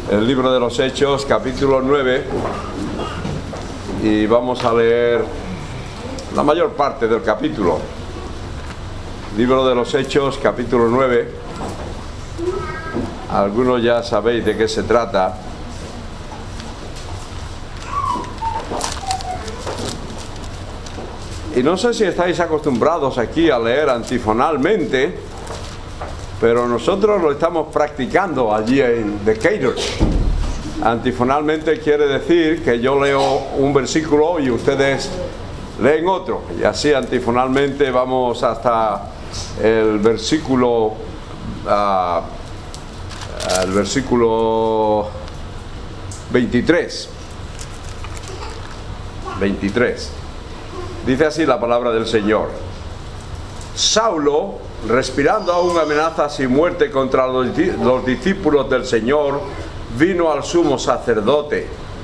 el libro de los Hechos, capítulo 9, y vamos a leer la mayor parte del capítulo. Libro de los Hechos, capítulo 9. Algunos ya sabéis de qué se trata. Y no sé si estáis acostumbrados aquí a leer antifonalmente, pero nosotros lo estamos practicando allí en Decatur. Antifonalmente quiere decir que yo leo un versículo y ustedes leen otro, y así antifonalmente vamos hasta el versículo 23. Dice así la palabra del Señor: Saulo, respirando aún amenazas y muerte contra los discípulos del Señor, vino al sumo sacerdote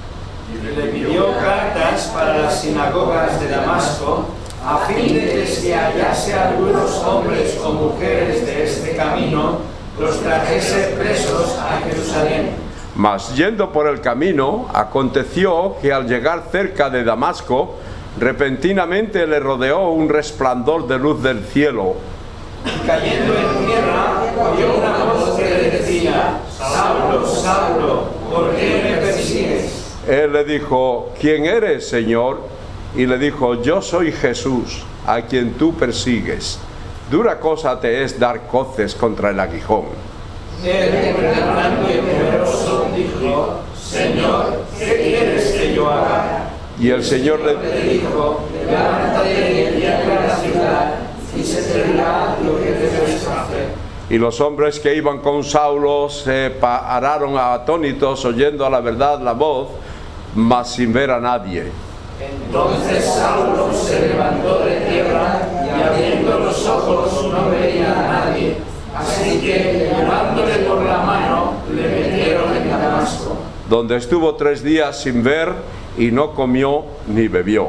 y le pidió cartas para las sinagogas de Damasco, a fin de que si hallase algunos hombres o mujeres de este camino, los trajese presos a Jerusalén. Mas yendo por el camino, aconteció que al llegar cerca de Damasco, repentinamente le rodeó un resplandor de luz del cielo. Y cayendo en tierra, oyó una voz que le decía: Saulo, Saulo, ¿por qué me persigues? Él le dijo: ¿Quién eres, Señor? Y le dijo: Yo soy Jesús, a quien tú persigues. Dura cosa te es dar coces contra el aguijón. Él, temblando y temeroso, dijo: Señor, ¿qué quieres que yo haga? Y el Señor le dijo: levántate y entra a la ciudad, y se te dirá lo que debes hacer. Y los hombres que iban con Saulo se pararon atónitos, oyendo a la verdad la voz, mas sin ver a nadie. Entonces Saulo se levantó de tierra, y abriendo los ojos no veía a nadie. Así que, llevándole por la mano, le metieron en Damasco, donde estuvo 3 días sin ver, y no comió ni bebió.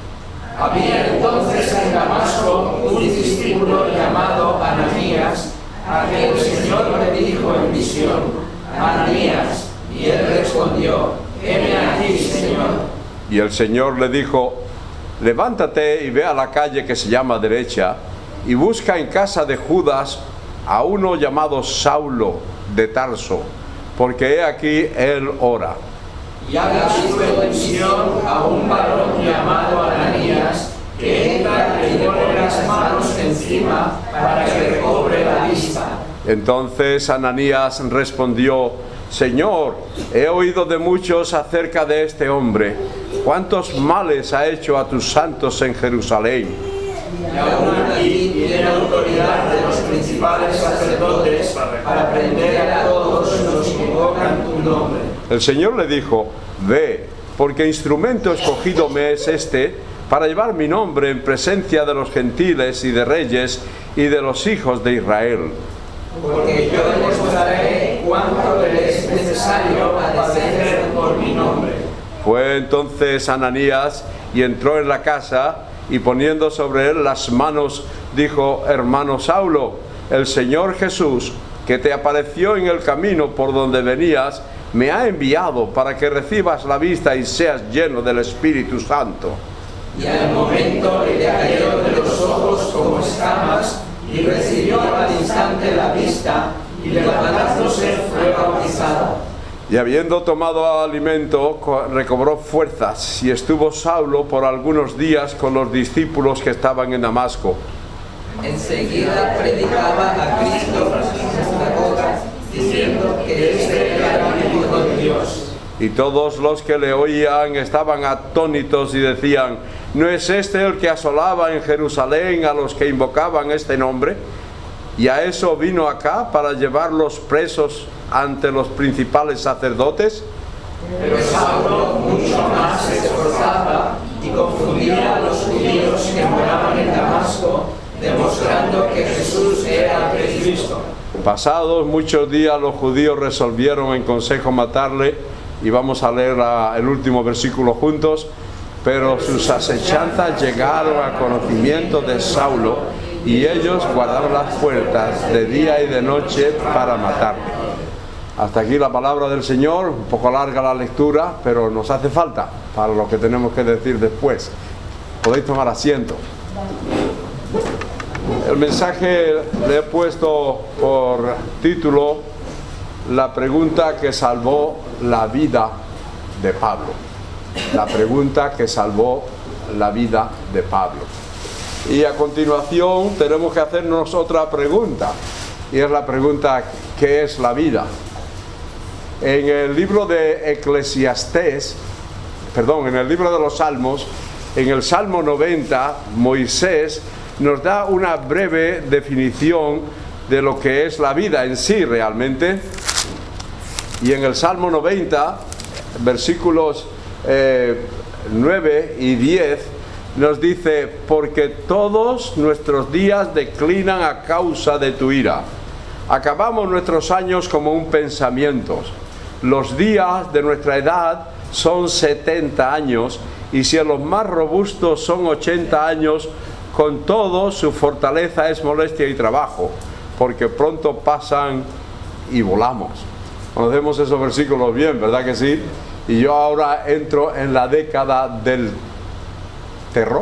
Había entonces en Damasco un discípulo llamado Ananías, a quien el Señor le dijo en visión: Ananías. Y él respondió: heme aquí, Señor. Y el Señor le dijo: levántate y ve a la calle que se llama Derecha, y busca en casa de Judas a uno llamado Saulo de Tarso, porque he aquí él ora. Y ha visto en visión a un varón llamado Ananías, que entra y le pone las manos encima para que recobre la vista. Entonces Ananías respondió: Señor, he oído de muchos acerca de este hombre, cuántos males ha hecho a tus santos en Jerusalén. Y aún aquí tiene autoridad de los principales sacerdotes para prender a todos los que invocan tu nombre. El Señor le dijo: ve, porque instrumento escogido me es este, para llevar mi nombre en presencia de los gentiles y de reyes y de los hijos de Israel. Porque yo demostraré cuánto le es necesario padecer por mi nombre. Fue entonces Ananías y entró en la casa, y poniendo sobre él las manos, dijo: hermano Saulo, el Señor Jesús, que te apareció en el camino por donde venías, me ha enviado para que recibas la vista y seas lleno del Espíritu Santo. Y al momento le cayeron de los ojos como escamas, y recibió al instante la vista, y levantándose fue bautizado. Y habiendo tomado alimento, recobró fuerzas, y estuvo Saulo por algunos días con los discípulos que estaban en Damasco. Enseguida predicaba a Cristo en la sinagoga, diciendo que este era el Hijo de Dios. Y todos los que le oían estaban atónitos y decían: ¿no es este el que asolaba en Jerusalén a los que invocaban este nombre? Y a eso vino acá, para llevarlos presos ante los principales sacerdotes. Pero Saulo mucho más se esforzaba y confundía a los judíos que moraban en Damasco, demostrando que Jesús era el Cristo. Pasados muchos días, los judíos resolvieron en consejo matarle, y vamos a leer el último versículo juntos. Pero sus asechanzas llegaron a conocimiento de Saulo, y ellos guardaron las puertas de día y de noche para matarle. Hasta aquí la palabra del Señor, un poco larga la lectura, pero nos hace falta para lo que tenemos que decir después. Podéis tomar asiento. El mensaje le he puesto por título La pregunta que salvó la vida de Pablo. La pregunta que salvó la vida de Pablo. Y a continuación tenemos que hacernos otra pregunta, y es la pregunta: ¿qué es la vida? En el libro de Eclesiastés, en el libro de los Salmos, en el Salmo 90, Moisés nos da una breve definición de lo que es la vida en sí realmente. Y en el Salmo 90, versículos 9 y 10, nos dice: porque todos nuestros días declinan a causa de tu ira. Acabamos nuestros años como un pensamiento. Los días de nuestra edad son 70 años, y si a los más robustos son 80 años, con todo su fortaleza es molestia y trabajo, porque pronto pasan y volamos. Conocemos esos versículos bien, ¿verdad que sí? Y yo ahora entro en la década del terror.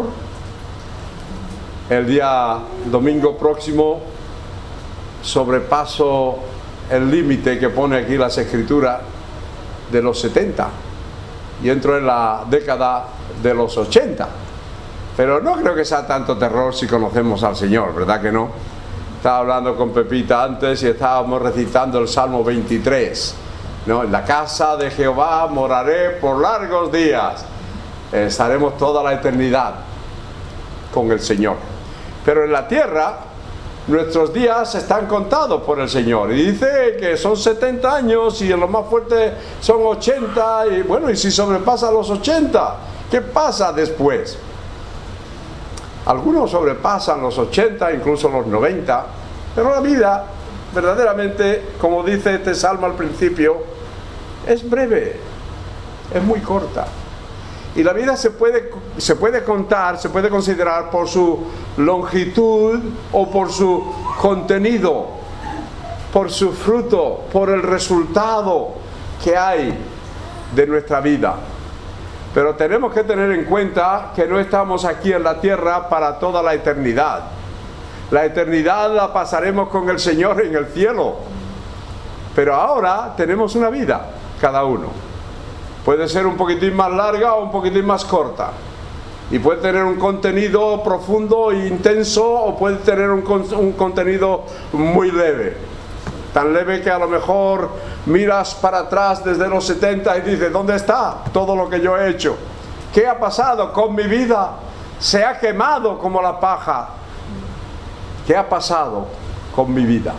El día domingo próximo sobrepaso el límite que pone aquí las escrituras de los 70 y entro en la década de los 80. Pero no creo que sea tanto terror si conocemos al Señor, ¿verdad que no? Estaba hablando con Pepita antes y estábamos recitando el Salmo 23, ¿no? En la casa de Jehová moraré por largos días. Estaremos toda la eternidad con el Señor. Pero en la tierra nuestros días están contados por el Señor. Y dice que son 70 años y en lo más fuerte son 80. Y bueno, y si sobrepasa los 80, ¿qué pasa después? Algunos sobrepasan los 80, incluso los 90. Pero la vida, verdaderamente, como dice este salmo al principio, es breve, es muy corta. Y la vida se puede contar, se puede considerar por su longitud o por su contenido, por su fruto, por el resultado que hay de nuestra vida. Pero tenemos que tener en cuenta que no estamos aquí en la tierra para toda la eternidad. La eternidad la pasaremos con el Señor en el cielo. Pero ahora tenemos una vida, cada uno. Puede ser un poquitín más larga o un poquitín más corta. Y puede tener un contenido profundo e intenso, o puede tener un contenido muy leve. Tan leve que a lo mejor miras para atrás desde los 70 y dices: ¿dónde está todo lo que yo he hecho? ¿Qué ha pasado con mi vida? Se ha quemado como la paja. ¿Qué ha pasado con mi vida?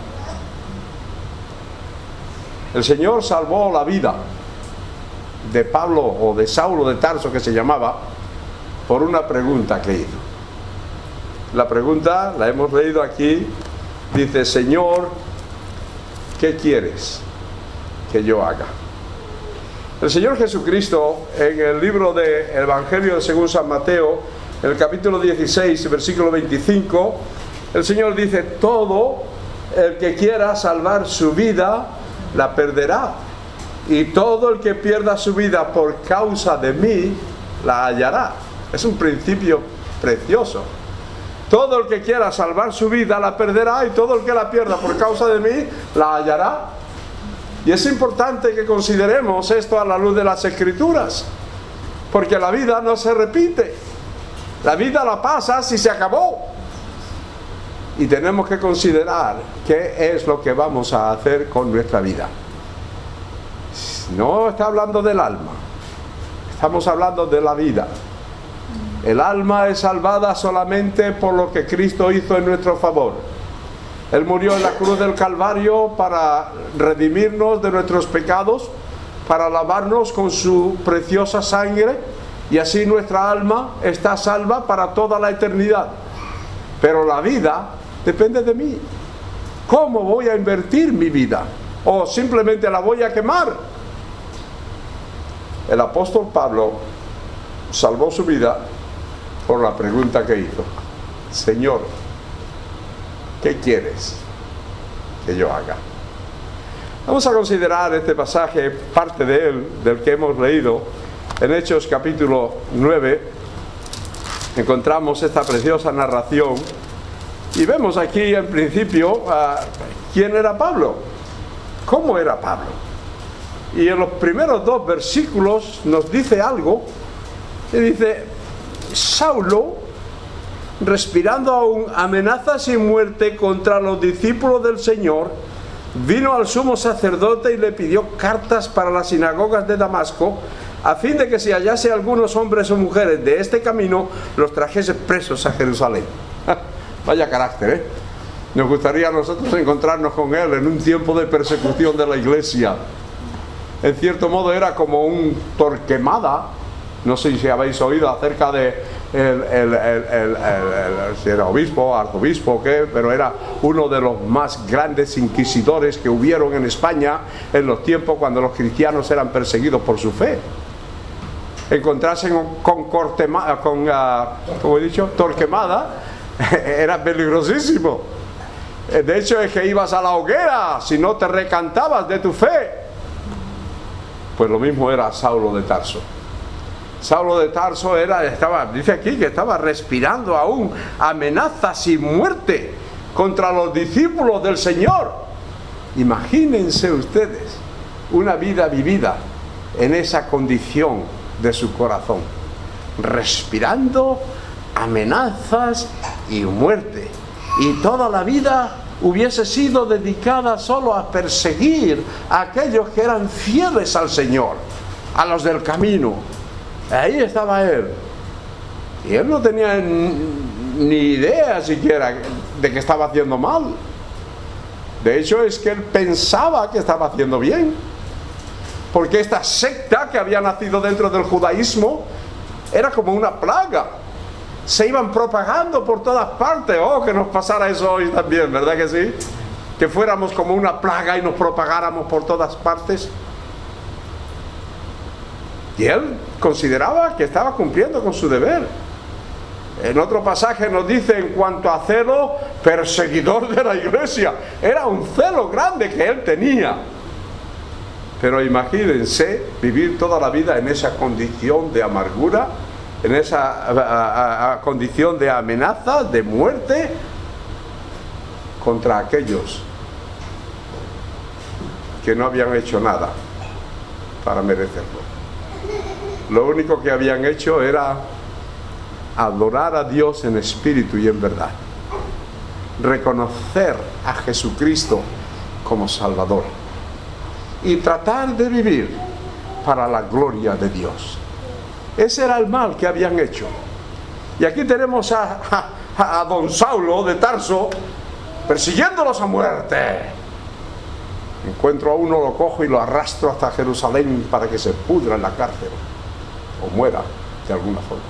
El Señor salvó la vida de Pablo, o de Saulo de Tarso, que se llamaba, por una pregunta que hizo. La pregunta la hemos leído aquí. Dice: Señor, ¿qué quieres que yo haga? El Señor Jesucristo, en el libro del Evangelio según San Mateo, en el capítulo 16, versículo 25, el Señor dice: todo el que quiera salvar su vida la perderá, y todo el que pierda su vida por causa de mí la hallará. Es un principio precioso. Todo el que quiera salvar su vida la perderá, y todo el que la pierda por causa de mí la hallará. Y es importante que consideremos esto a la luz de las Escrituras, porque la vida no se repite. La vida la pasas y se acabó. Y tenemos que considerar qué es lo que vamos a hacer con nuestra vida. No está hablando del alma, estamos hablando de la vida. El alma es salvada solamente por lo que Cristo hizo en nuestro favor. Él murió en la cruz del Calvario para redimirnos de nuestros pecados, para lavarnos con su preciosa sangre, y así nuestra alma está salva para toda la eternidad. Pero la vida depende de mí. ¿Cómo voy a invertir mi vida? ¿O simplemente la voy a quemar? El apóstol Pablo salvó su vida por la pregunta que hizo: Señor, ¿qué quieres que yo haga? Vamos a considerar este pasaje, parte de él, del que hemos leído, en Hechos capítulo 9. Encontramos esta preciosa narración y vemos aquí en principio quién era Pablo, cómo era Pablo. Y en los primeros 2 versículos nos dice algo, que dice: Saulo, respirando aún amenazas y muerte contra los discípulos del Señor, vino al sumo sacerdote y le pidió cartas para las sinagogas de Damasco, a fin de que si hallase algunos hombres o mujeres de este camino, los trajese presos a Jerusalén. Vaya carácter, ¿eh? Nos gustaría a nosotros encontrarnos con él en un tiempo de persecución de la iglesia. En cierto modo era como un Torquemada. No sé si habéis oído acerca de si era obispo, arzobispo o qué, pero era uno de los más grandes inquisidores que hubieron en España en los tiempos cuando los cristianos eran perseguidos por su fe. Encontrarse con como he dicho, Torquemada era peligrosísimo. De hecho es que ibas a la hoguera si no te recantabas de tu fe. Pues lo mismo era Saulo de Tarso. Saulo de Tarso dice aquí que estaba respirando aún amenazas y muerte contra los discípulos del Señor. Imagínense ustedes una vida vivida en esa condición de su corazón, respirando amenazas y muerte, y toda la vida hubiese sido dedicada solo a perseguir a aquellos que eran fieles al Señor, a los del camino. Ahí estaba él, y él no tenía ni idea siquiera de que estaba haciendo mal. De hecho es que él pensaba que estaba haciendo bien, porque esta secta que había nacido dentro del judaísmo era como una plaga. Se iban propagando por todas partes. Oh, que nos pasara eso hoy también, ¿verdad que sí? Que fuéramos como una plaga y nos propagáramos por todas partes. Y él consideraba que estaba cumpliendo con su deber. En otro pasaje nos dice, en cuanto a celo, perseguidor de la iglesia. Era un celo grande que él tenía. Pero imagínense vivir toda la vida en esa condición de amargura, en esa condición de amenaza, de muerte, contra aquellos que no habían hecho nada para merecerlo. Lo único que habían hecho era adorar a Dios en espíritu y en verdad, reconocer a Jesucristo como Salvador y tratar de vivir para la gloria de Dios. Ese era el mal que habían hecho. Y aquí tenemos a don Saulo de Tarso persiguiéndolos a muerte. Encuentro a uno, lo cojo y lo arrastro hasta Jerusalén para que se pudra en la cárcel o muera de alguna forma.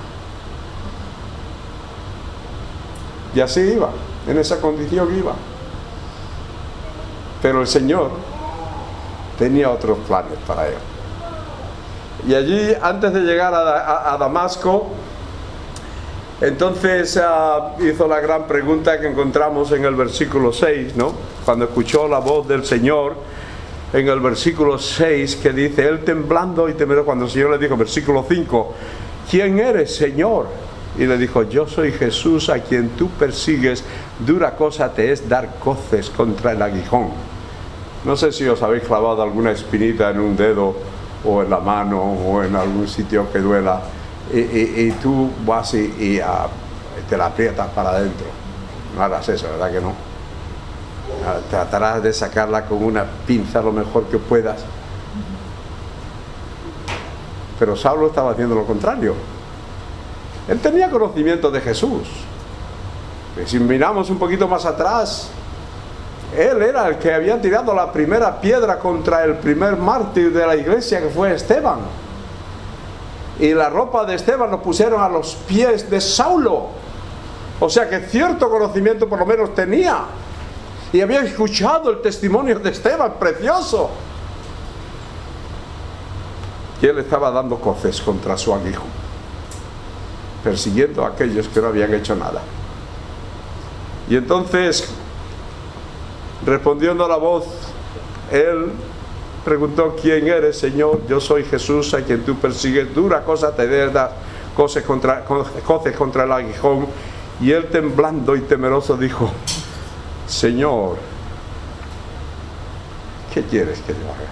Y así iba, en esa condición iba. Pero el Señor tenía otros planes para él. Y allí, antes de llegar a Damasco, entonces hizo la gran pregunta que encontramos en el versículo 6, ¿no? Cuando escuchó la voz del Señor, en el versículo 6, que dice, él temblando y temeroso, cuando el Señor le dijo, versículo 5, ¿quién eres, Señor? Y le dijo, yo soy Jesús a quien tú persigues, dura cosa te es dar coces contra el aguijón. No sé si os habéis clavado alguna espinita en un dedo, o en la mano, o en algún sitio que duela, y tú vas y te la aprietas para adentro. No harás eso, ¿verdad que no? Tratarás de sacarla con una pinza lo mejor que puedas. Pero Saulo estaba haciendo lo contrario. Él tenía conocimiento de Jesús. Y si miramos un poquito más atrás, él era el que había tirado la primera piedra contra el primer mártir de la iglesia, que fue Esteban. Y la ropa de Esteban lo pusieron a los pies de Saulo. O sea que cierto conocimiento por lo menos tenía. Y había escuchado el testimonio de Esteban, precioso. Y él estaba dando coces contra su aguijón, persiguiendo a aquellos que no habían hecho nada. Y entonces, respondiendo a la voz, él preguntó: ¿quién eres, Señor? Yo soy Jesús, a quien tú persigues. Dura cosa te das, coces contra el aguijón. Y él, temblando y temeroso, dijo: Señor, ¿qué quieres que yo haga?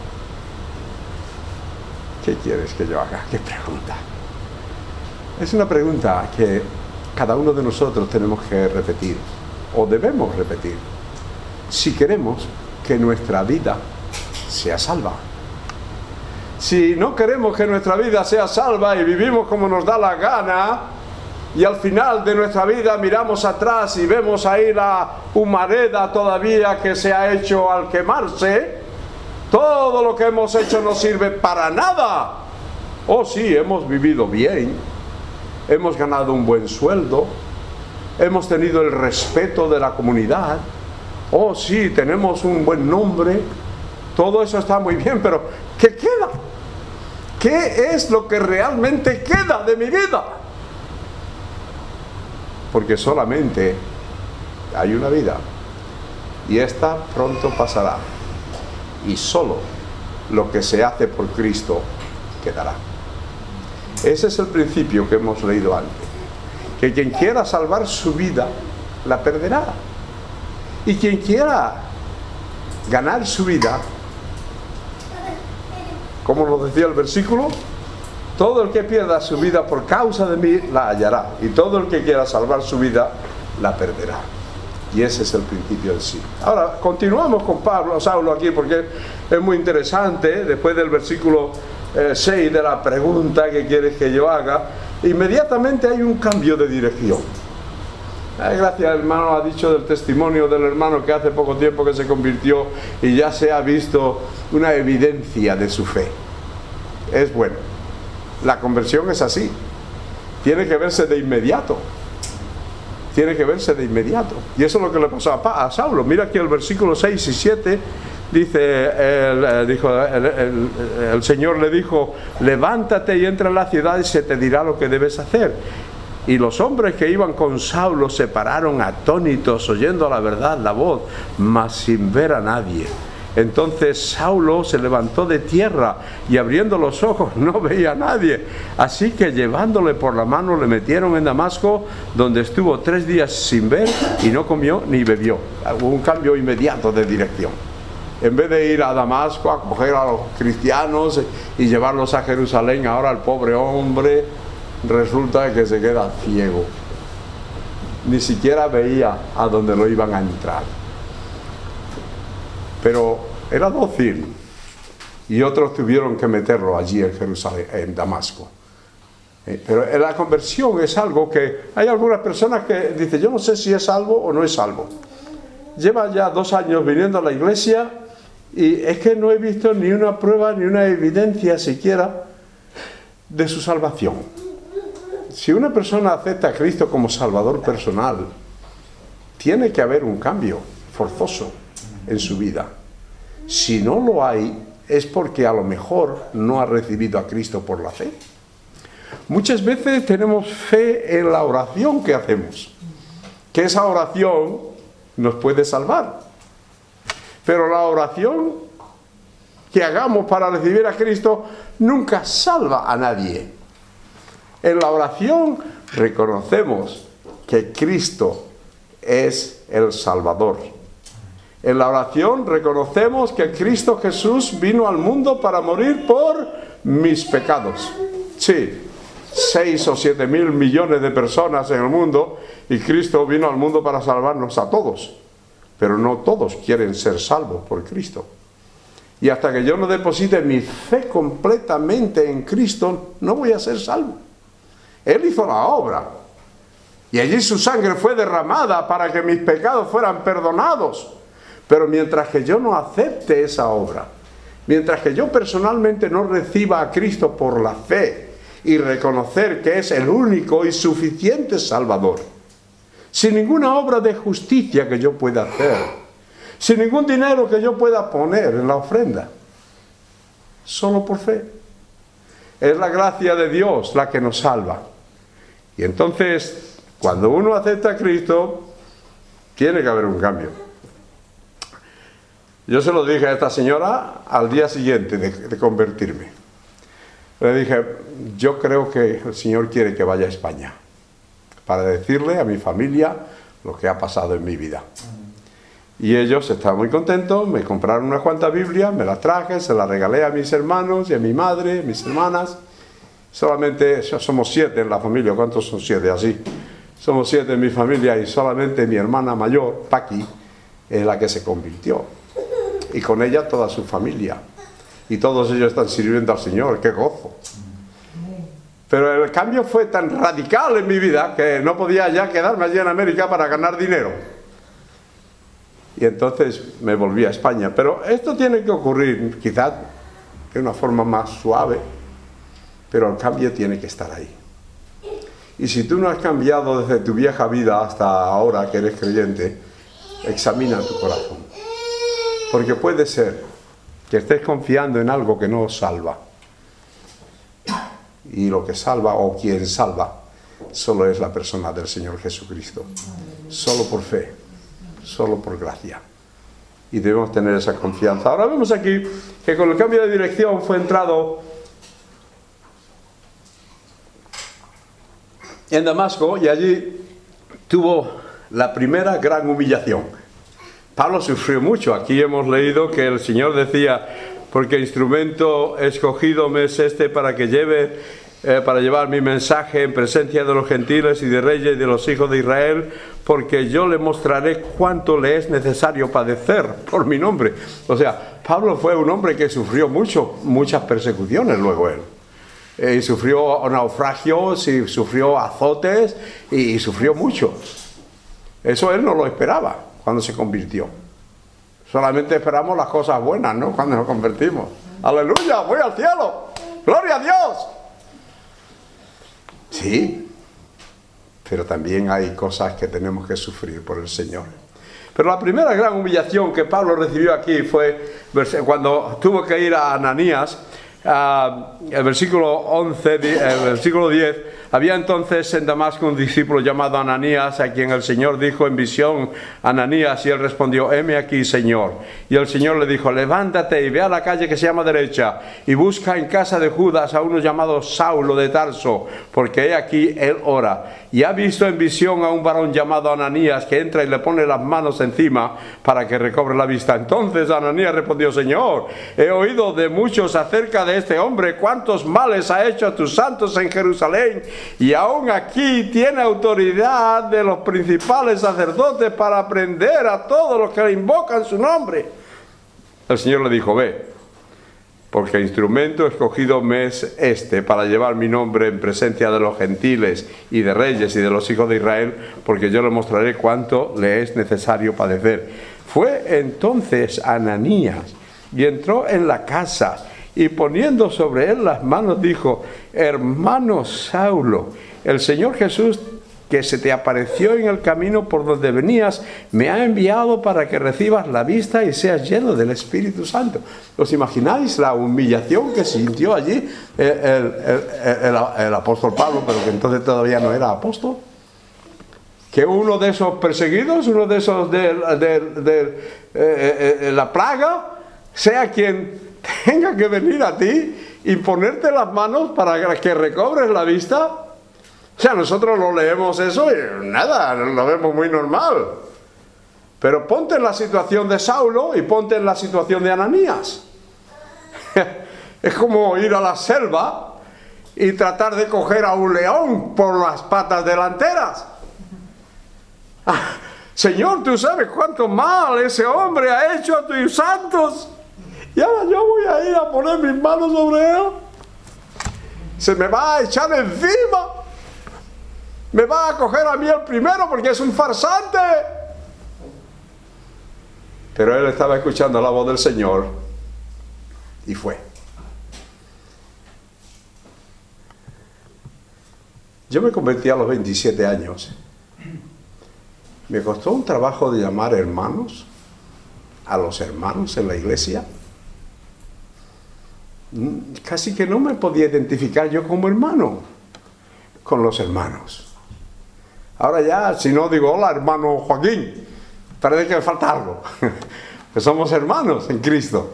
¿Qué quieres que yo haga? ¿Qué pregunta? Es una pregunta que cada uno de nosotros tenemos que repetir, o debemos repetir, si queremos que nuestra vida sea salva. Si no queremos que nuestra vida sea salva y vivimos como nos da la gana, y al final de nuestra vida miramos atrás y vemos ahí la humareda todavía que se ha hecho al quemarse, todo lo que hemos hecho no sirve para nada. Oh sí, hemos vivido bien, hemos ganado un buen sueldo, hemos tenido el respeto de la comunidad, oh sí, tenemos un buen nombre, todo eso está muy bien, pero ¿qué queda? ¿Qué es lo que realmente queda de mi vida? Porque solamente hay una vida, y esta pronto pasará, y solo lo que se hace por Cristo quedará. Ese es el principio que hemos leído antes, que quien quiera salvar su vida la perderá, y quien quiera ganar su vida, como nos decía el versículo, todo el que pierda su vida por causa de mí la hallará, y todo el que quiera salvar su vida la perderá. Y ese es el principio en sí. Ahora continuamos con Saulo aquí, porque es muy interesante. Después del versículo 6 de la pregunta: ¿qué quieres que yo haga?, inmediatamente hay un cambio de dirección. Gracias, hermano, ha dicho del testimonio del hermano que hace poco tiempo que se convirtió y ya se ha visto una evidencia de su fe. Es bueno. La conversión es así. Tiene que verse de inmediato. Tiene que verse de inmediato. Y eso es lo que le pasó a Saulo. Mira aquí el versículo 6 y 7. Dice, el Señor le dijo: levántate y entra en la ciudad y se te dirá lo que debes hacer. Y los hombres que iban con Saulo se pararon atónitos, oyendo a la verdad la voz, mas sin ver a nadie. Entonces Saulo se levantó de tierra y abriendo los ojos no veía a nadie. Así que llevándole por la mano le metieron en Damasco, donde estuvo 3 días sin ver y no comió ni bebió. Hubo un cambio inmediato de dirección. En vez de ir a Damasco a coger a los cristianos y llevarlos a Jerusalén, ahora el pobre hombre resulta que se queda ciego. Ni siquiera veía a donde lo iban a entrar. Pero era dócil, y otros tuvieron que meterlo allí en Jerusalén, en Damasco. Pero la conversión es algo que hay algunas personas que dicen: yo no sé si es salvo o no es salvo. Lleva ya 2 años viniendo a la iglesia y es que no he visto ni una prueba ni una evidencia siquiera de su salvación. Si una persona acepta a Cristo como Salvador personal, tiene que haber un cambio forzoso en su vida. Si no lo hay, es porque a lo mejor no ha recibido a Cristo por la fe. Muchas veces tenemos fe en la oración que hacemos, que esa oración nos puede salvar, pero la oración que hagamos para recibir a Cristo nunca salva a nadie. En la oración reconocemos que Cristo es el Salvador. En la oración reconocemos que Cristo Jesús vino al mundo para morir por mis pecados. Sí, 6 o 7 mil millones de personas en el mundo, y Cristo vino al mundo para salvarnos a todos. Pero no todos quieren ser salvos por Cristo. Y hasta que yo no deposite mi fe completamente en Cristo, no voy a ser salvo. Él hizo la obra, y allí su sangre fue derramada para que mis pecados fueran perdonados. Pero mientras que yo no acepte esa obra, mientras que yo personalmente no reciba a Cristo por la fe y reconocer que es el único y suficiente Salvador, sin ninguna obra de justicia que yo pueda hacer, sin ningún dinero que yo pueda poner en la ofrenda, solo por fe, es la gracia de Dios la que nos salva. Y entonces, cuando uno acepta a Cristo, tiene que haber un cambio. Yo se lo dije a esta señora al día siguiente de convertirme. Le dije, yo creo que el Señor quiere que vaya a España para decirle a mi familia lo que ha pasado en mi vida. Y ellos estaban muy contentos, me compraron unas cuantas Biblias, me las traje, se las regalé a mis hermanos y a mi madre, mis hermanas. Solamente somos 7 en la familia. ¿Cuántos son 7? Así. Somos 7 en mi familia y solamente mi hermana mayor, Paqui, es la que se convirtió. Y con ella toda su familia. Y todos ellos están sirviendo al Señor. ¡Qué gozo! Pero el cambio fue tan radical en mi vida que no podía ya quedarme allí en América para ganar dinero. Y entonces me volví a España. Pero esto tiene que ocurrir quizás de una forma más suave, pero el cambio tiene que estar ahí. Y si tú no has cambiado desde tu vieja vida hasta ahora que eres creyente, examina tu corazón. Porque puede ser que estés confiando en algo que no os salva. Y lo que salva, o quien salva, solo es la persona del Señor Jesucristo. Solo por fe, solo por gracia. Y debemos tener esa confianza. Ahora vemos aquí que con el cambio de dirección fue entrado en Damasco y allí tuvo la primera gran humillación. Pablo sufrió mucho. Aquí hemos leído que el Señor decía, porque instrumento escogido me es este para que para llevar mi mensaje en presencia de los gentiles y de reyes y de los hijos de Israel, porque yo le mostraré cuánto le es necesario padecer por mi nombre. O sea, Pablo fue un hombre que sufrió muchas persecuciones luego él. Y sufrió naufragios, y sufrió azotes, y sufrió mucho. Eso él no lo esperaba cuando se convirtió. Solamente esperamos las cosas buenas, ¿no? Cuando nos convertimos. ¡Aleluya! ¡Voy al cielo! ¡Gloria a Dios! Sí, pero también hay cosas que tenemos que sufrir por el Señor. Pero la primera gran humillación que Pablo recibió aquí fue cuando tuvo que ir a Ananías. El versículo 11, el versículo 10, había entonces en Damasco un discípulo llamado Ananías, a quien el Señor dijo en visión, Ananías, y él respondió, heme aquí, Señor. Y el Señor le dijo, levántate y ve a la calle que se llama derecha, y busca en casa de Judas a uno llamado Saulo de Tarso, porque he aquí él ora. Y ha visto en visión a un varón llamado Ananías, que entra y le pone las manos encima para que recobre la vista. Entonces Ananías respondió, Señor, he oído de muchos acerca de este hombre, cuántos males ha hecho a tus santos en Jerusalén, y aún aquí tiene autoridad de los principales sacerdotes para prender a todos los que le invocan su nombre. El Señor le dijo, ve, porque instrumento escogido me es este para llevar mi nombre en presencia de los gentiles y de reyes y de los hijos de Israel, porque yo le mostraré cuánto le es necesario padecer. Fue entonces Ananías y entró en la casa, y poniendo sobre él las manos dijo, hermano Saulo, el Señor Jesús que se te apareció en el camino por donde venías, me ha enviado para que recibas la vista y seas lleno del Espíritu Santo. ¿Os imagináis la humillación que sintió allí el apóstol Pablo, pero que entonces todavía no era apóstol? Que uno de esos perseguidos, uno de esos de la plaga, sea quien tenga que venir a ti y ponerte las manos para que recobres la vista. O sea, nosotros lo leemos eso y nada, lo vemos muy normal. Pero ponte en la situación de Saulo y ponte en la situación de Ananías. Es como ir a la selva y tratar de coger a un león por las patas delanteras. Señor, tú sabes cuánto mal ese hombre ha hecho a tus santos. Y ahora yo voy a ir a poner mis manos sobre él. Se me va a echar encima. Me va a coger a mí el primero porque es un farsante. Pero él estaba escuchando la voz del Señor y fue. Yo me convertí a los 27 años. Me costó un trabajo de llamar hermanos a los hermanos en la iglesia. Casi que no me podía identificar yo como hermano con los hermanos. Ahora ya, si no digo hola hermano Joaquín, parece que me falta algo. que somos hermanos en Cristo.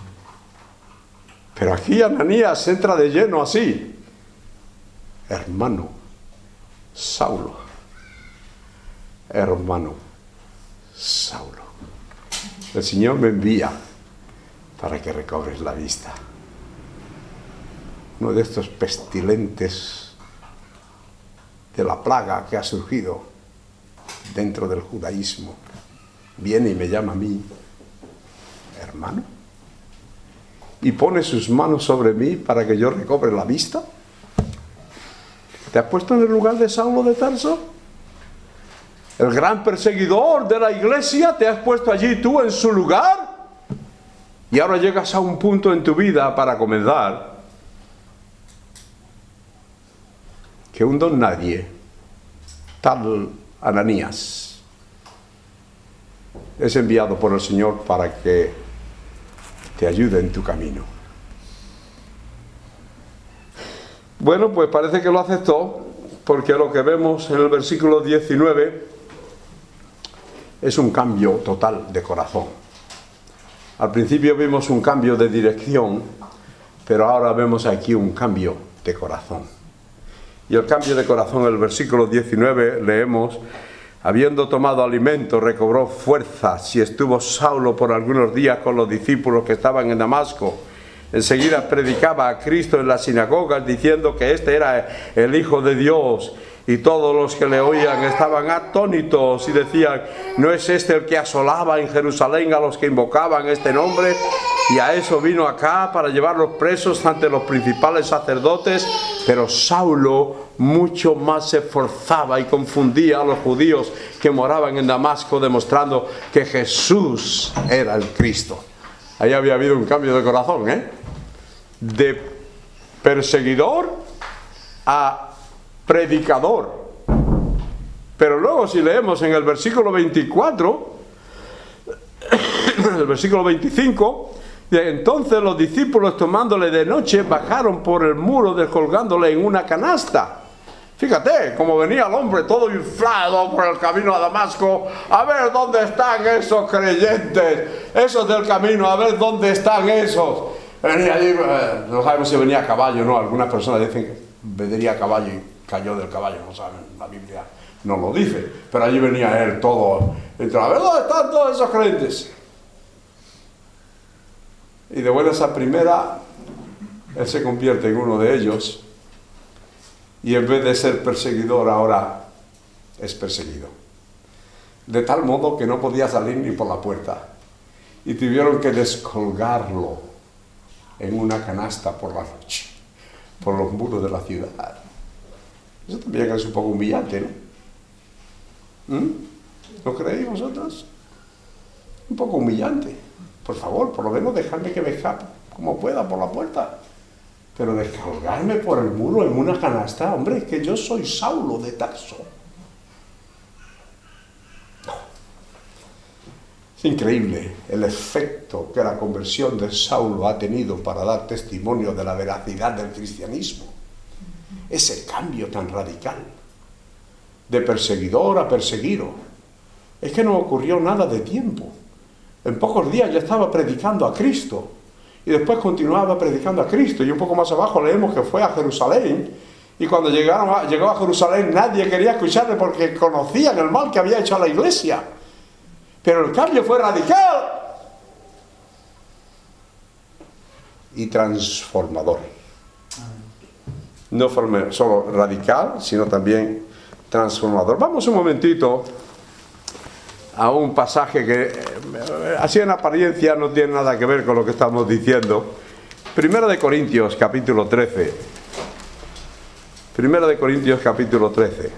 Pero aquí Ananías entra de lleno así. Hermano Saulo. Hermano Saulo. El Señor me envía para que recobres la vista. Uno de estos pestilentes de la plaga que ha surgido dentro del judaísmo viene y me llama a mí hermano y pone sus manos sobre mí para que yo recobre la vista. ¿Te has puesto en el lugar de Saulo de Tarso? El gran perseguidor de la iglesia, te has puesto allí tú en su lugar. Y ahora llegas a un punto en tu vida para comenzar que un don nadie, tal Ananías, es enviado por el Señor para que te ayude en tu camino. Bueno, pues parece que lo aceptó, porque lo que vemos en el versículo 19 es un cambio total de corazón. Al principio vimos un cambio de dirección, pero ahora vemos aquí un cambio de corazón. Y el cambio de corazón, en el versículo 19 leemos: habiendo tomado alimento, recobró fuerzas y estuvo Saulo por algunos días con los discípulos que estaban en Damasco. Enseguida predicaba a Cristo en las sinagogas, diciendo que este era el Hijo de Dios. Y todos los que le oían estaban atónitos y decían: ¿no es este el que asolaba en Jerusalén a los que invocaban este nombre? Y a eso vino acá, para llevarlos presos ante los principales sacerdotes. Pero Saulo mucho más se esforzaba y confundía a los judíos que moraban en Damasco, demostrando que Jesús era el Cristo. Ahí había habido un cambio de corazón, de perseguidor a predicador. Pero luego, si leemos en el versículo 24, el versículo 25, entonces los discípulos, tomándole de noche, bajaron por el muro descolgándole en una canasta. Fíjate cómo venía el hombre todo inflado por el camino a Damasco. A ver dónde están esos creyentes, esos del camino, a ver dónde están esos. Venía allí, no sabemos si venía a caballo o no. Algunas personas dicen que vendría a caballo y cayó del caballo, no saben, la Biblia no lo dice. Pero allí venía él todo. A ver dónde están todos esos creyentes. Y de buenas a primera, él se convierte en uno de ellos. Y en vez de ser perseguidor, ahora es perseguido. De tal modo que no podía salir ni por la puerta. Y tuvieron que descolgarlo en una canasta por la noche, por los muros de la ciudad. Eso también es un poco humillante, ¿no? ¿No creéis vosotros? Un poco humillante. Por favor, por lo menos dejadme que me escape como pueda por la puerta. Pero descolgarme por el muro en una canasta, hombre, es que yo soy Saulo de Tarso. No. Es increíble el efecto que la conversión de Saulo ha tenido para dar testimonio de la veracidad del cristianismo. Ese cambio tan radical, de perseguidor a perseguido. Es que no ocurrió nada de tiempo. En pocos días ya estaba predicando a Cristo. Y después continuaba predicando a Cristo. Y un poco más abajo leemos que fue a Jerusalén. Y cuando llegó a Jerusalén, nadie quería escucharle porque conocían el mal que había hecho a la iglesia. Pero el cambio fue radical y transformador. No fue solo radical, sino también transformador. Vamos un momentito a un pasaje que así en apariencia no tiene nada que ver con lo que estamos diciendo. Primera de Corintios capítulo 13. Primera de Corintios capítulo 13.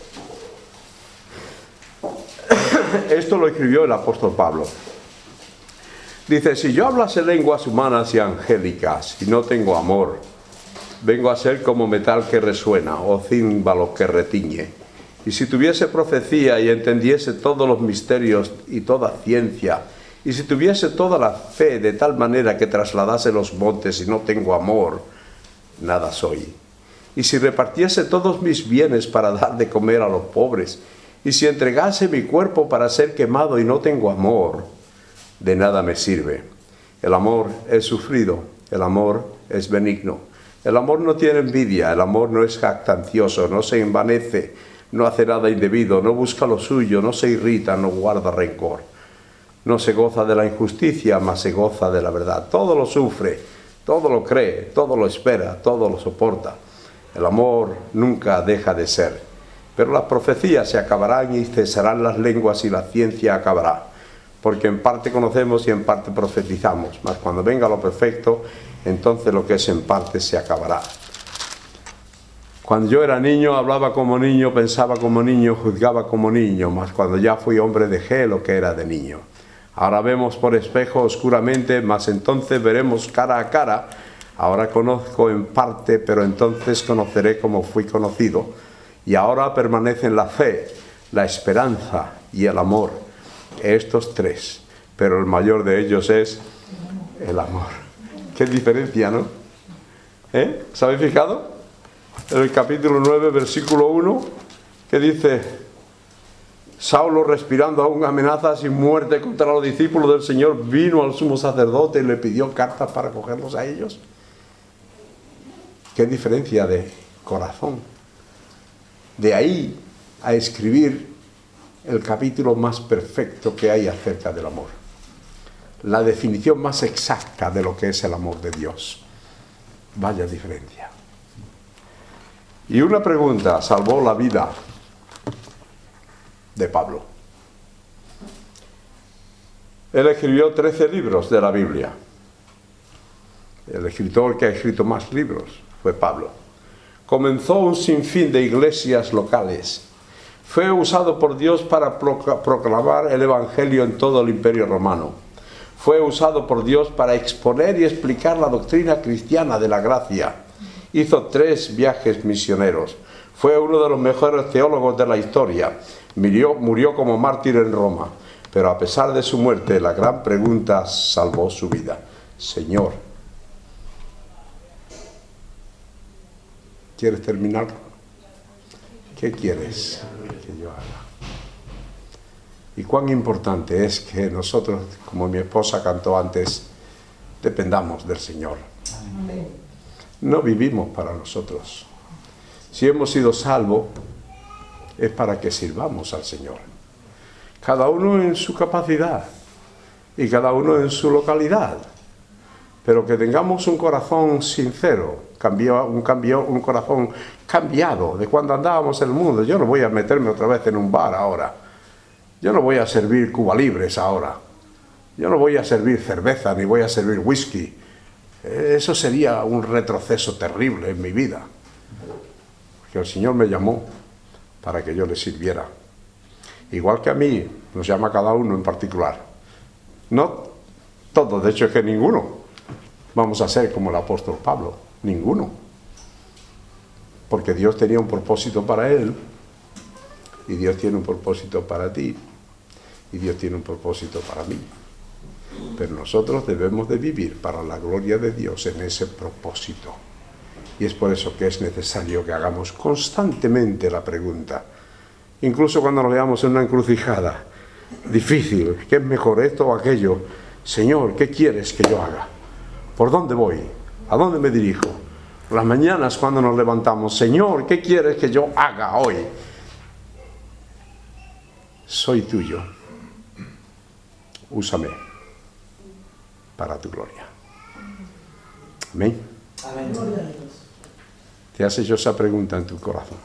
Esto lo escribió el apóstol Pablo. Dice: si yo hablase lenguas humanas y angélicas y no tengo amor, vengo a ser como metal que resuena o címbalo que retiñe. Y si tuviese profecía y entendiese todos los misterios y toda ciencia, y si tuviese toda la fe de tal manera que trasladase los montes y no tengo amor, nada soy. Y si repartiese todos mis bienes para dar de comer a los pobres, y si entregase mi cuerpo para ser quemado y no tengo amor, de nada me sirve. El amor es sufrido, el amor es benigno. El amor no tiene envidia, el amor no es jactancioso, no se envanece, no hace nada indebido, no busca lo suyo, no se irrita, no guarda rencor. No se goza de la injusticia, mas se goza de la verdad. Todo lo sufre, todo lo cree, todo lo espera, todo lo soporta. El amor nunca deja de ser. Pero las profecías se acabarán y cesarán las lenguas y la ciencia acabará. Porque en parte conocemos y en parte profetizamos. Mas cuando venga lo perfecto, entonces lo que es en parte se acabará. Cuando yo era niño, hablaba como niño, pensaba como niño, juzgaba como niño. Mas cuando ya fui hombre, dejé lo que era de niño. Ahora vemos por espejo oscuramente, mas entonces veremos cara a cara. Ahora conozco en parte, pero entonces conoceré como fui conocido. Y ahora permanecen la fe, la esperanza y el amor. Estos tres, pero el mayor de ellos es el amor. Qué diferencia, ¿no? ¿Se habéis fijado? En el capítulo 9, versículo 1, que dice: Saulo, respirando aún amenazas y muerte contra los discípulos del Señor, vino al sumo sacerdote y le pidió cartas para cogerlos a ellos. Qué diferencia de corazón. De ahí a escribir el capítulo más perfecto que hay acerca del amor. La definición más exacta de lo que es el amor de Dios. Vaya diferencia. Y una pregunta salvó la vida de Pablo. Él escribió 13 libros de la Biblia. El escritor que ha escrito más libros fue Pablo. Comenzó un sinfín de iglesias locales. Fue usado por Dios para proclamar el Evangelio en todo el Imperio Romano. Fue usado por Dios para exponer y explicar la doctrina cristiana de la gracia. Hizo 3 viajes misioneros. Fue uno de los mejores teólogos de la historia. Murió como mártir en Roma. Pero a pesar de su muerte, la gran pregunta salvó su vida. Señor, ¿quieres terminar? ¿Qué quieres que yo haga? Y cuán importante es que nosotros, como mi esposa cantó antes, dependamos del Señor. No vivimos para nosotros. Si hemos sido salvos, es para que sirvamos al Señor. Cada uno en su capacidad y cada uno en su localidad. Pero que tengamos un corazón sincero, un corazón cambiado de cuando andábamos en el mundo. Yo no voy a meterme otra vez en un bar ahora. Yo no voy a servir Cuba Libres ahora. Yo no voy a servir cerveza ni voy a servir whisky. Eso sería un retroceso terrible en mi vida. Porque el Señor me llamó para que yo le sirviera. Igual que a mí, nos llama cada uno en particular. No todos, de hecho es que ninguno vamos a ser como el apóstol Pablo. Ninguno. Porque Dios tenía un propósito para él. Y Dios tiene un propósito para ti. Y Dios tiene un propósito para mí. Pero nosotros debemos de vivir para la gloria de Dios en ese propósito. Y es por eso que es necesario que hagamos constantemente la pregunta. Incluso cuando nos veamos en una encrucijada difícil, ¿qué es mejor, esto o aquello? Señor, ¿qué quieres que yo haga? ¿Por dónde voy? ¿A dónde me dirijo? Las mañanas cuando nos levantamos, Señor, ¿qué quieres que yo haga hoy? Soy tuyo. Úsame para tu gloria. Amén. Amén. ¿Te has hecho esa pregunta en tu corazón?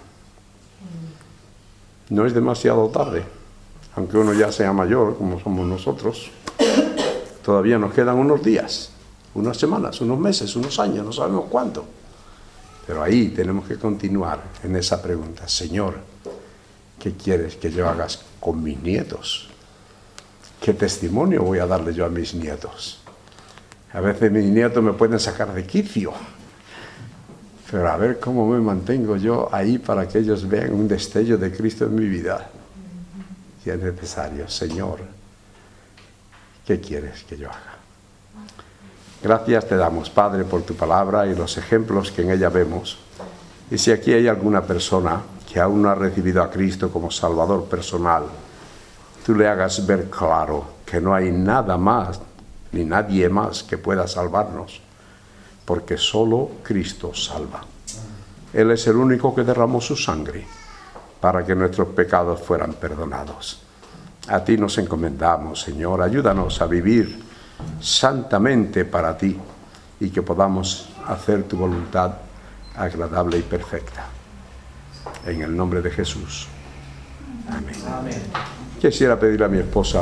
No es demasiado tarde, aunque uno ya sea mayor, como somos nosotros. Todavía nos quedan unos días, unas semanas, unos meses, unos años, no sabemos cuánto. Pero ahí tenemos que continuar en esa pregunta. Señor, ¿qué quieres que yo haga con mis nietos? ¿Qué testimonio voy a darle yo a mis nietos? A veces mis nietos me pueden sacar de quicio. Pero a ver cómo me mantengo yo ahí para que ellos vean un destello de Cristo en mi vida. Si es necesario, Señor, ¿qué quieres que yo haga? Gracias te damos, Padre, por tu palabra y los ejemplos que en ella vemos. Y si aquí hay alguna persona que aún no ha recibido a Cristo como Salvador personal, tú le hagas ver claro que no hay nada más ni nadie más que pueda salvarnos, porque solo Cristo salva. Él es el único que derramó su sangre para que nuestros pecados fueran perdonados. A ti nos encomendamos, Señor. Ayúdanos a vivir santamente para ti y que podamos hacer tu voluntad agradable y perfecta. En el nombre de Jesús. Amén. Amén. Quisiera pedirle a mi esposa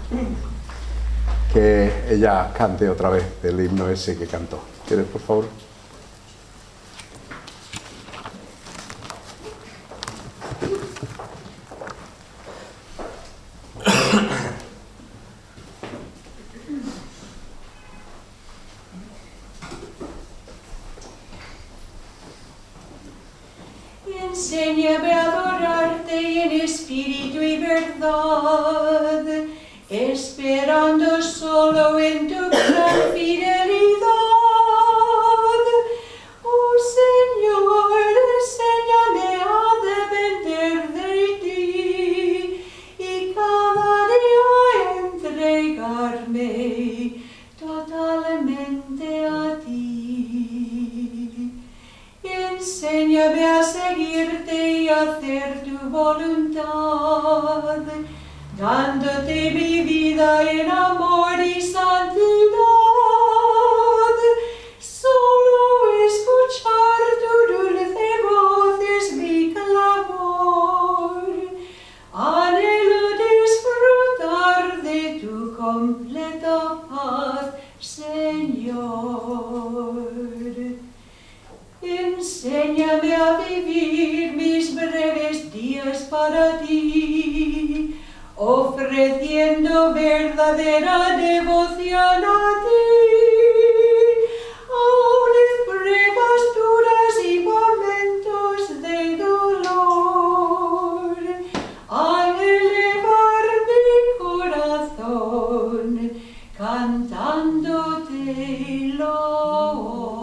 que ella cante otra vez el himno ese que cantó. ¿Quieres, por favor? Enséñame a adorarte en espíritu y verdad, esperando solo en tu gran fidelidad. Oh Señor, enséñame a depender de ti y cada día entregarme totalmente a ti. Enséñame a seguirte y hacer tu voluntad, dándote mi vida en amor y santidad. Solo escuchar tu dulce voz es mi clamor. Anhelo disfrutar de tu completa paz, Señor. Enséñame a vivir mis breves días para ti, ofreciendo verdadera devoción a ti, aun en pruebas duras y momentos de dolor, al elevar mi corazón, cantándote loor.